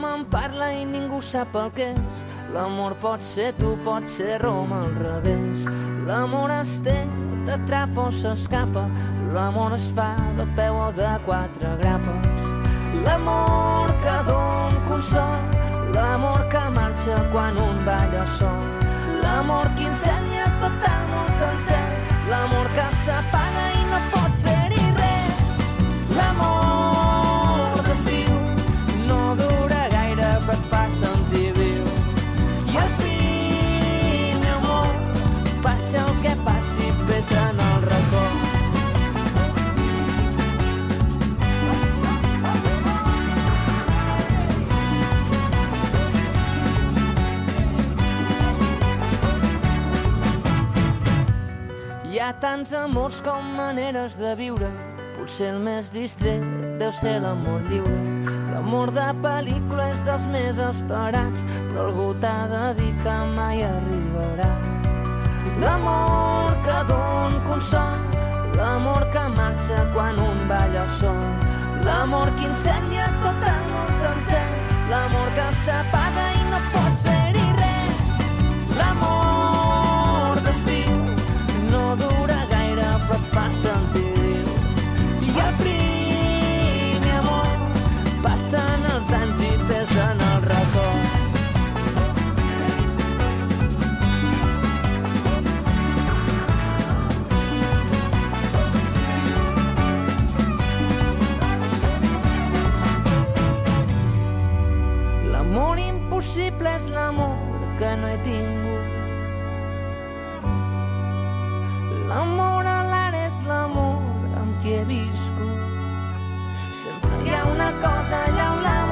tothom en parla i ningú sap el que és. L'amor pot ser tu, pot ser Roma al revés. L'amor es té, t'atrapa o s'escapa. L'amor es fa de peu o de 4 grapes. L'amor que don consol, l'amor que marxa quan un balla sol. L'amor que incendia tot el món sencer, l'amor que s'apaga i no pots fer-hi res. L'amor d'estiu no dura gaire però et fa sentir viu. I el primer amor passa el que passi, pesa en el record. Hi ha tants amors com maneres de viure. Potser el més distret deu ser l'amor lliure. L'amor de pel·lícula és dels més esperats, però algú t'ha de dir que mai arribarà. L'amor que don consol, l'amor que marxa quan un balla sol. L'amor que incendia tot el món sencer, l'amor que s'apaga i no pots fer-hi res. L'amor d'estiu no dura gaire però et fa sentir viu. I el primer amor passen els anys i pesen el record. L'amor impossible és l'amor que no he tingut. L'amor a l'ara és l'amor amb qui he viscut. Sempre hi ha una cosa allà on la